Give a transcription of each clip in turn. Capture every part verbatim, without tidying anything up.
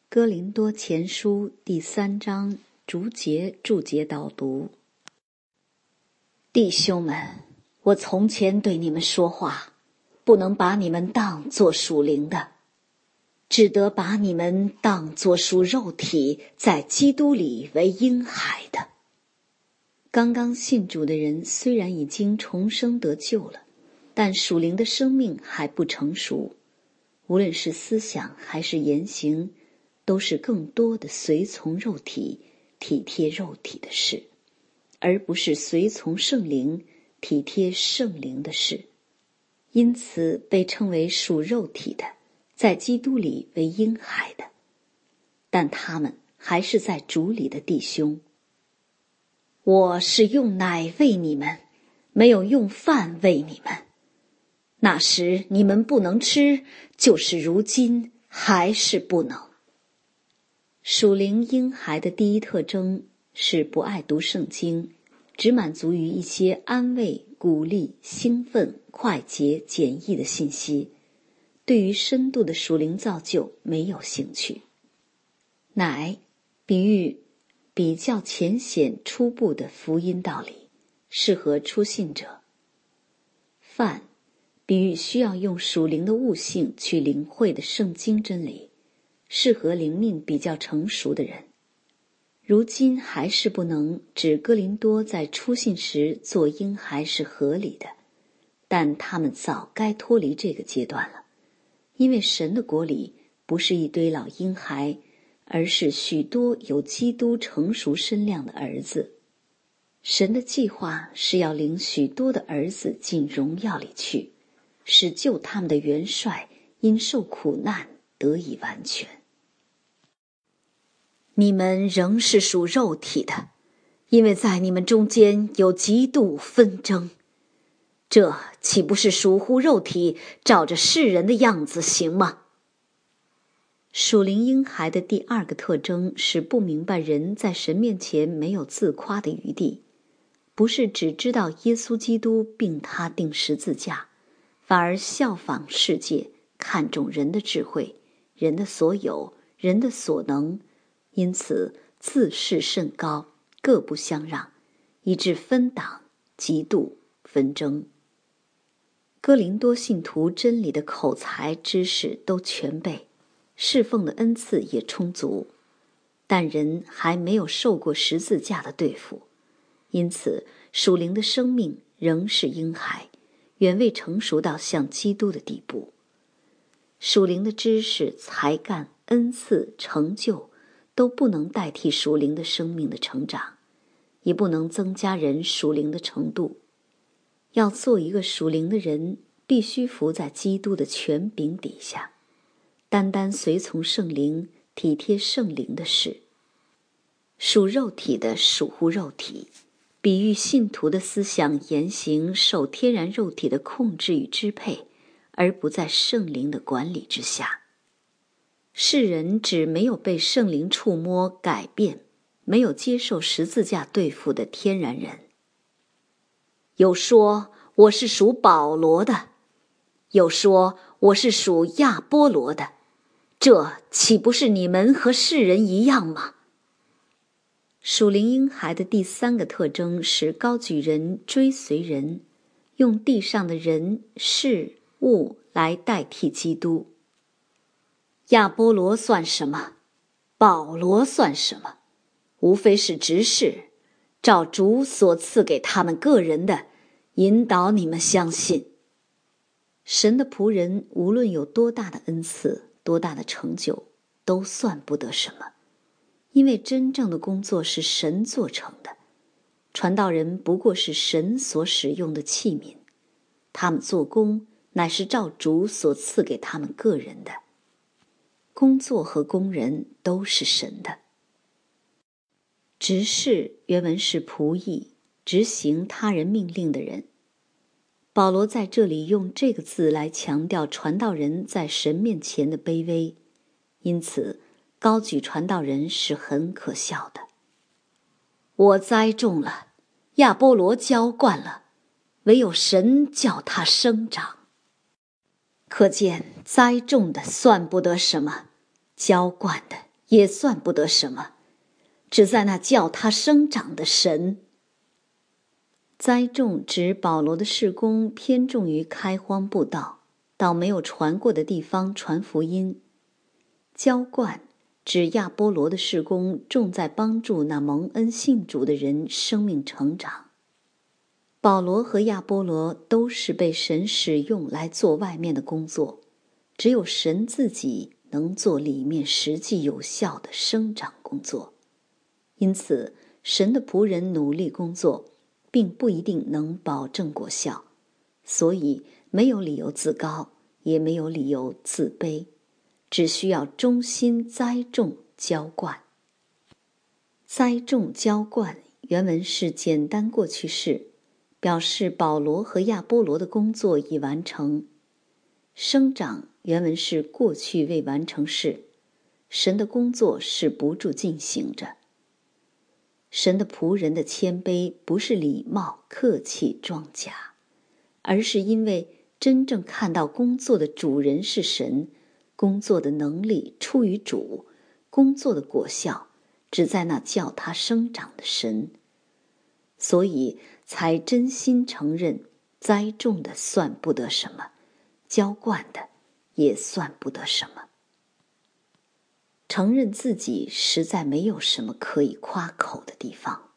哥林多前书第三章逐节注解导读。弟兄们，我从前对你们说话，不能把你们当作属灵的，只得把你们当作属肉体，在基督里为婴孩的。刚刚信主的人虽然已经重生得救了，但属灵的生命还不成熟，无论是思想还是言行，都是更多的随从肉体，体贴肉体的事，而不是随从圣灵，体贴圣灵的事。因此被称为属肉体的，在基督里为婴孩的，但他们还是在主里的弟兄。我是用奶喂你们，没有用饭喂你们。那时你们不能吃，就是如今还是不能。属灵婴孩的第一特征是不爱读圣经，只满足于一些安慰、鼓励、兴奋、快捷、简易的信息，对于深度的属灵造就没有兴趣。奶比喻比较浅显初步的福音道理，适合初信者。饭比喻需要用属灵的悟性去领会的圣经真理，适合灵命比较成熟的人。如今还是不能指哥林多在初信时做婴孩是合理的，但他们早该脱离这个阶段了，因为神的国里不是一堆老婴孩，而是许多有基督成熟身量的儿子。神的计划是要领许多的儿子进荣耀里去，使救他们的元帅因受苦难得以完全。你们仍是属肉体的，因为在你们中间有极度纷争，这岂不是属乎肉体，照着世人的样子行吗？属灵婴孩的第二个特征是不明白人在神面前没有自夸的余地，不是只知道耶稣基督并他钉十字架，反而效仿世界，看重人的智慧，人的所有，人的所能，因此自视甚高，各不相让，以致分党、嫉妒、纷争。哥林多信徒真理的口才知识都全备，侍奉的恩赐也充足，但人还没有受过十字架的对付，因此属灵的生命仍是婴孩，远未成熟到像基督的地步。属灵的知识、才干、恩赐、成就都不能代替属灵的生命的成长，也不能增加人属灵的程度。要做一个属灵的人，必须服在基督的权柄底下，单单随从圣灵，体贴圣灵的事。属肉体的属乎肉体，比喻信徒的思想言行受天然肉体的控制与支配，而不在圣灵的管理之下。世人指没有被圣灵触摸改变，没有接受十字架对付的天然人。有说我是属保罗的，有说我是属亚波罗的，这岂不是你们和世人一样吗？属灵婴孩的第三个特征是高举人、追随人，用地上的人、事、物来代替基督。亚波罗算什么？保罗算什么？无非是执事，照主所赐给他们个人的，引导你们相信。神的仆人无论有多大的恩赐，多大的成就，都算不得什么，因为真正的工作是神做成的。传道人不过是神所使用的器皿，他们做工乃是照主所赐给他们个人的。工作和工人都是神的。执事原文是仆役，执行他人命令的人。保罗在这里用这个字来强调传道人在神面前的卑微，因此高举传道人是很可笑的。我栽种了，亚波罗浇灌了，唯有神叫他生长。可见栽种的算不得什么，浇灌的也算不得什么，只在那叫它生长的神。栽种指保罗的事工偏重于开荒布道，到没有传过的地方传福音。浇灌指亚波罗的事工重在帮助那蒙恩信主的人生命成长。保罗和亚波罗都是被神使用来做外面的工作，只有神自己能做里面实际有效的生长工作。因此，神的仆人努力工作，并不一定能保证果效，所以没有理由自高，也没有理由自卑，只需要忠心栽种浇灌。栽种浇灌原文是简单过去式，表示保罗和亚波罗的工作已完成。生长原文是过去未完成式，神的工作是不住进行着。神的仆人的谦卑不是礼貌客气装假，而是因为真正看到工作的主人是神，工作的能力出于主，工作的果效只在那叫他生长的神，所以才真心承认栽种的算不得什么，浇灌的也算不得什么。承认自己实在没有什么可以夸口的地方。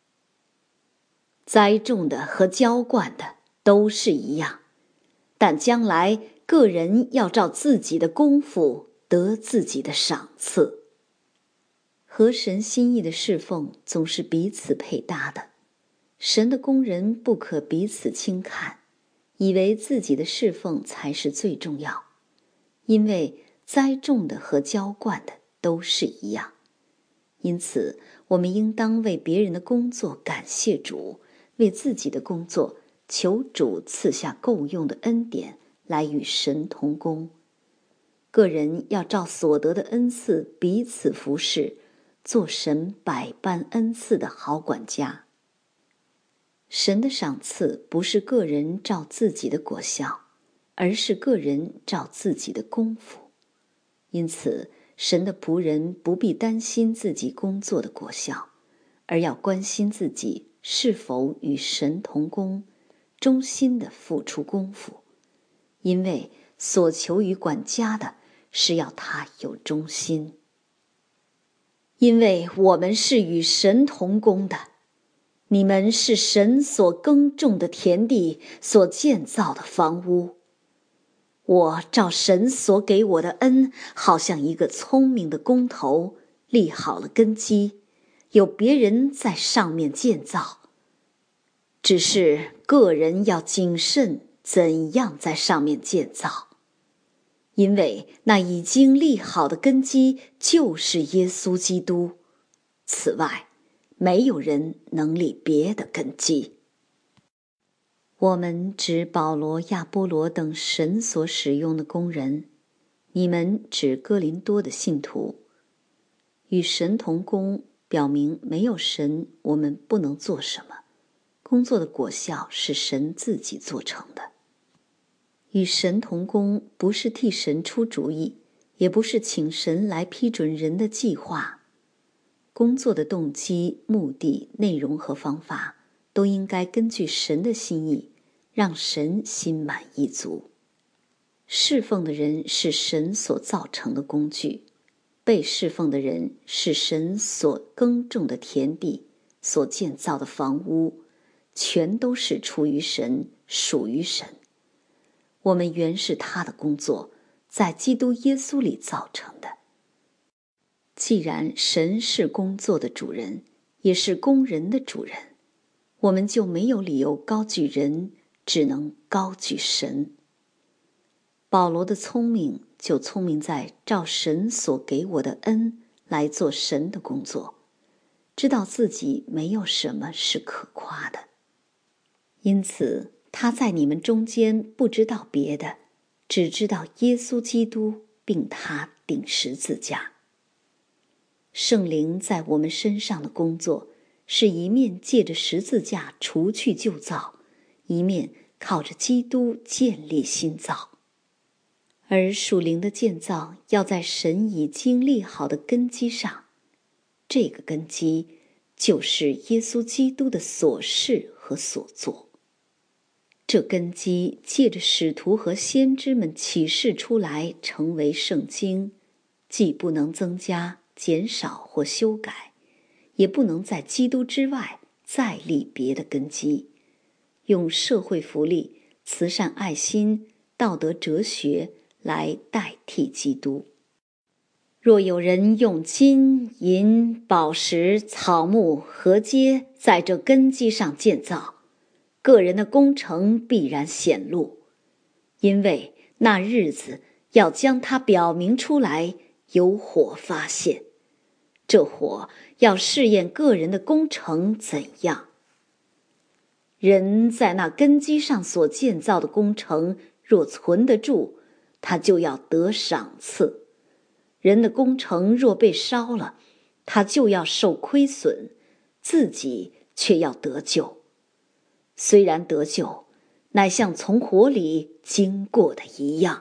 栽种的和浇灌的都是一样，但将来个人要照自己的功夫得自己的赏赐。合神心意的侍奉总是彼此配搭的，神的工人不可彼此轻看，以为自己的侍奉才是最重要，因为栽种的和浇灌的都是一样。因此，我们应当为别人的工作感谢主，为自己的工作求主赐下够用的恩典来与神同工。个人要照所得的恩赐彼此服侍，做神百般恩赐的好管家。神的赏赐不是个人照自己的果效，而是个人照自己的功夫。因此，神的仆人不必担心自己工作的果效，而要关心自己是否与神同工，忠心地付出功夫。因为所求于管家的是要他有忠心。因为我们是与神同工的，你们是神所耕种的田地，所建造的房屋。我照神所给我的恩，好像一个聪明的工头，立好了根基，有别人在上面建造。只是个人要谨慎怎样在上面建造，因为那已经立好的根基就是耶稣基督。此外，没有人能立别的根基。我们指保罗、亚波罗等神所使用的工人，你们指哥林多的信徒。与神同工，表明没有神，我们不能做什么。工作的果效是神自己做成的。与神同工，不是替神出主意，也不是请神来批准人的计划。工作的动机、目的、内容和方法都应该根据神的心意，让神心满意足。侍奉的人是神所造成的工具，被侍奉的人是神所耕种的田地，所建造的房屋，全都是出于神，属于神。我们原是他的工作，在基督耶稣里造成的。既然神是工作的主人，也是工人的主人，我们就没有理由高举人，只能高举神。保罗的聪明就聪明在照神所给我的恩来做神的工作，知道自己没有什么是可夸的。因此，他在你们中间不知道别的，只知道耶稣基督，并他钉十字架。圣灵在我们身上的工作，是一面借着十字架除去旧造，一面靠着基督建立新造。 而属灵的建造要在神已经立好的根基上，这个根基就是耶稣基督的所事和所作。这根基借着使徒和先知们启示出来，成为圣经，既不能增加、减少或修改，也不能在基督之外再立别的根基，用社会福利、慈善爱心、道德哲学来代替基督。若有人用金银宝石草木禾秸在这根基上建造，个人的工程必然显露，因为那日子要将它表明出来，有火发现。这火要试验个人的工程怎样。人在那根基上所建造的工程若存得住，他就要得赏赐；人的工程若被烧了，他就要受亏损，自己却要得救。虽然得救，乃像从火里经过的一样。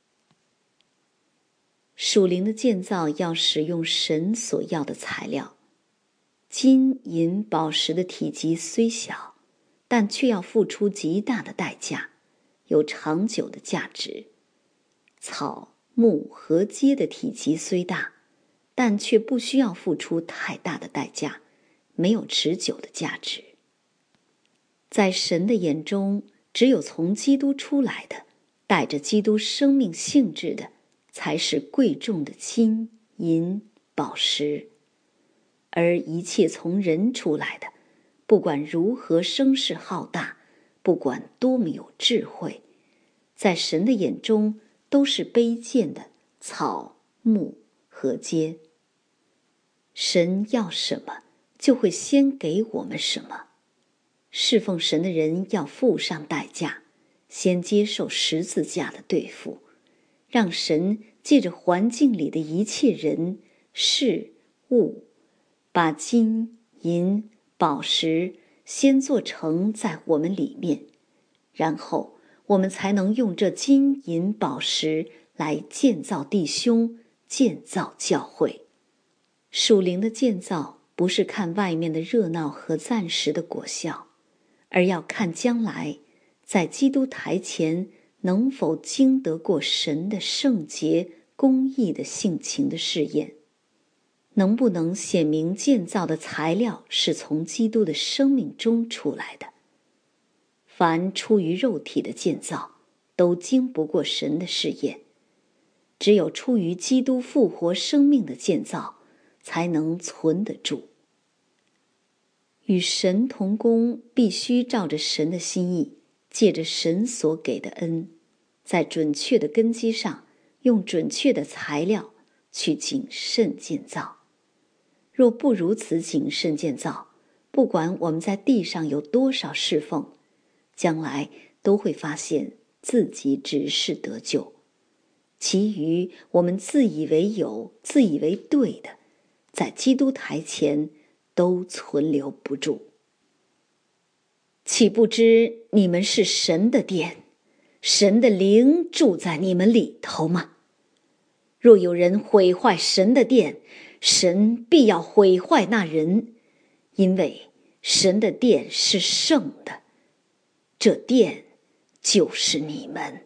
属灵的建造要使用神所要的材料。金银宝石的体积虽小，但却要付出极大的代价，有长久的价值。草木禾秸的体积虽大，但却不需要付出太大的代价，没有持久的价值。在神的眼中，只有从基督出来的，带着基督生命性质的，才是贵重的金银宝石。而一切从人出来的，不管如何声势浩大，不管多么有智慧，在神的眼中都是卑贱的草木禾秸。神要什么，就会先给我们什么。侍奉神的人要付上代价，先接受十字架的对付，让神借着环境里的一切人事物，把金银宝石先做成在我们里面，然后我们才能用这金银宝石来建造弟兄，建造教会。属灵的建造不是看外面的热闹和暂时的果效，而要看将来在基督台前能否经得过神的圣洁公义的性情的试验，能不能显明建造的材料是从基督的生命中出来的。凡出于肉体的建造都经不过神的试验，只有出于基督复活生命的建造才能存得住。与神同工必须照着神的心意，借着神所给的恩，在准确的根基上用准确的材料去谨慎建造。若不如此谨慎建造，不管我们在地上有多少侍奉，将来都会发现自己只是得救，其余我们自以为有、自以为对的，在基督台前都存留不住。岂不知你们是神的殿，神的灵住在你们里头吗？若有人毁坏神的殿，神必要毁坏那人，因为神的殿是圣的，这殿就是你们。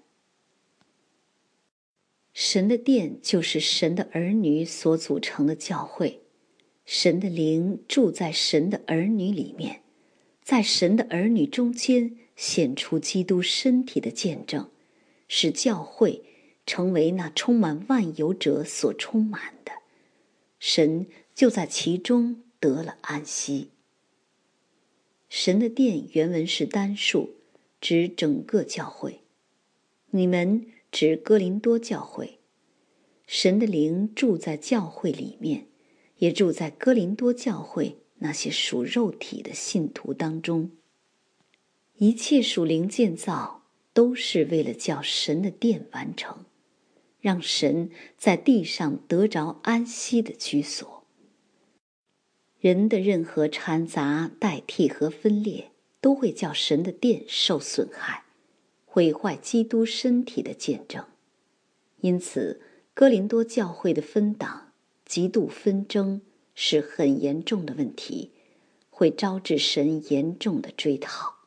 神的殿就是神的儿女所组成的教会，神的灵住在神的儿女里面，在神的儿女中间显出基督身体的见证，使教会成为那充满万有者所充满的，神就在其中得了安息。神的殿原文是单数，指整个教会，你们指哥林多教会。神的灵住在教会里面，也住在哥林多教会那些属肉体的信徒当中。一切属灵建造都是为了叫神的殿完成，让神在地上得着安息的居所。人的任何掺杂、代替和分裂，都会叫神的殿受损害，毁坏基督身体的见证。 因此哥林多教会的分党、嫉妒纷争是很严重的问题，会招致神严重的追讨。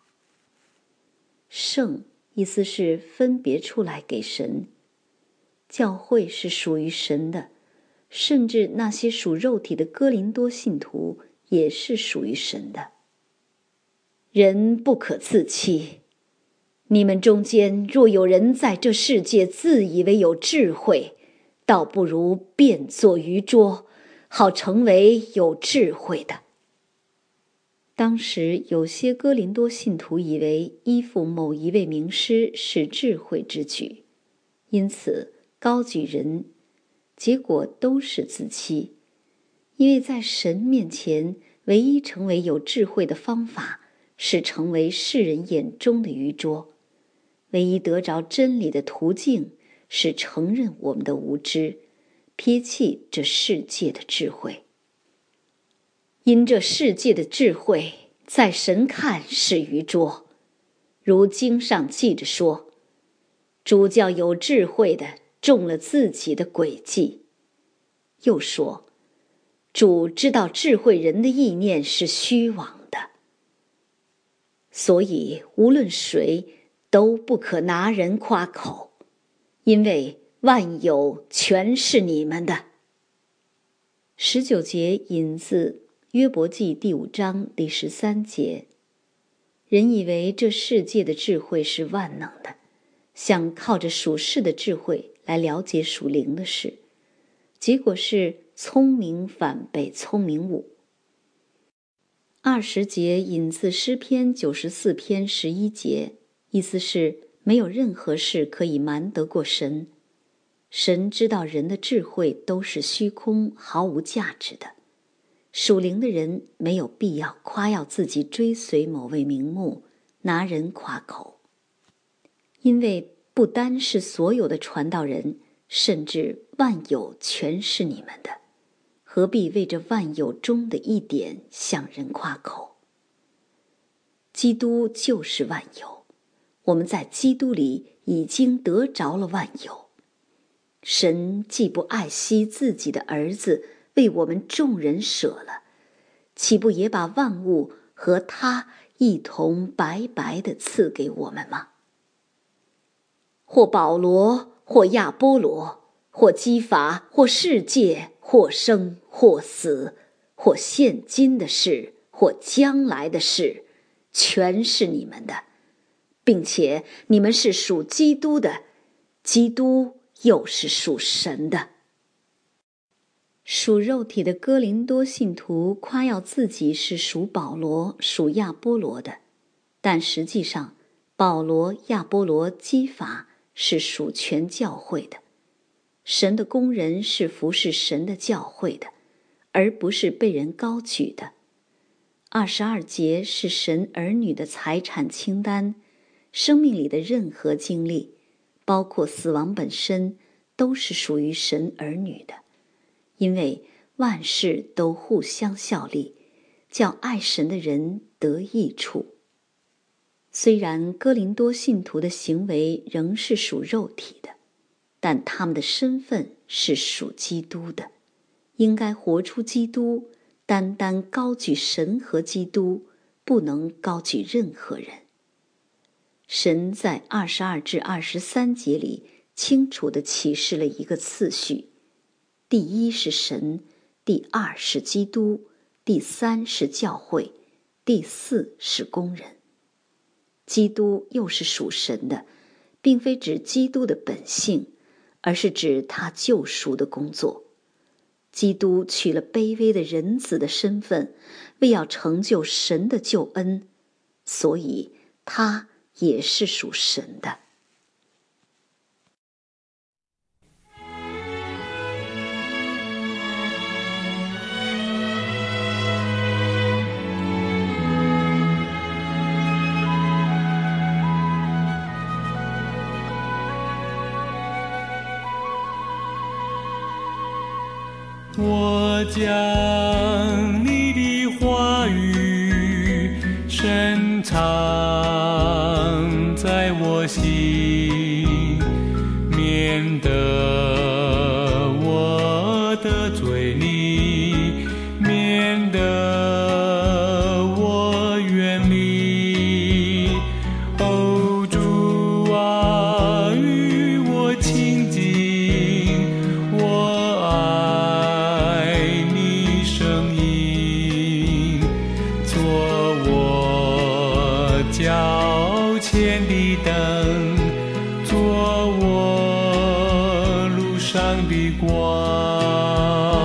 圣意思是分别出来给神，教会是属于神的，甚至那些属肉体的哥林多信徒也是属于神的。人不可自欺，你们中间若有人在这世界自以为有智慧，倒不如变作愚拙，好成为有智慧的。当时有些哥林多信徒以为依附某一位名师是智慧之举，因此高举人，结果都是自欺。因为在神面前，唯一成为有智慧的方法是成为世人眼中的愚拙，唯一得着真理的途径是承认我们的无知，撇弃这世界的智慧。因这世界的智慧在神看是愚拙，如经上记着说，主叫有智慧的中了自己的诡计。又说，主知道智慧人的意念是虚妄的。所以无论谁都不可拿人夸口，因为万有全是你们的。十九节引自约伯记第五章第十三节。人以为这世界的智慧是万能的，想靠着属世的智慧来了解属灵的事，结果是聪明反被聪明误。二十节引自诗篇九十四篇十一节，意思是没有任何事可以瞒得过神。神知道人的智慧都是虚空，毫无价值的。属灵的人没有必要夸耀自己追随某位名目，拿人夸口。因为不单是所有的传道人，甚至万有全是你们的，何必为这万有中的一点向人夸口？基督就是万有，我们在基督里已经得着了万有。神既不爱惜自己的儿子为我们众人舍了，岂不也把万物和他一同白白地赐给我们吗？或保罗，或亚波罗，或基法，或世界，或生，或死，或现今的事，或将来的事，全是你们的，并且你们是属基督的，基督又是属神的。属肉体的哥林多信徒夸耀自己是属保罗、属亚波罗的，但实际上保罗、亚波罗、基法是属全教会的。神的工人是服侍神的教会的，而不是被人高举的。二十二节是神儿女的财产清单，生命里的任何经历，包括死亡本身，都是属于神儿女的。因为万事都互相效力，叫爱神的人得益处。虽然哥林多信徒的行为仍是属肉体的，但他们的身份是属基督的，应该活出基督，单单高举神和基督，不能高举任何人。神在二十二至二十三节里清楚地启示了一个次序，第一是神，第二是基督，第三是教会，第四是工人。基督又是属神的，并非指基督的本性，而是指他救赎的工作。基督取了卑微的人子的身份，为要成就神的救恩，所以他也是属神的。 我将你的话语深藏在我心，免得你，免得我远离。哦，主啊，与我亲近，我爱你声音，做我脚前的灯。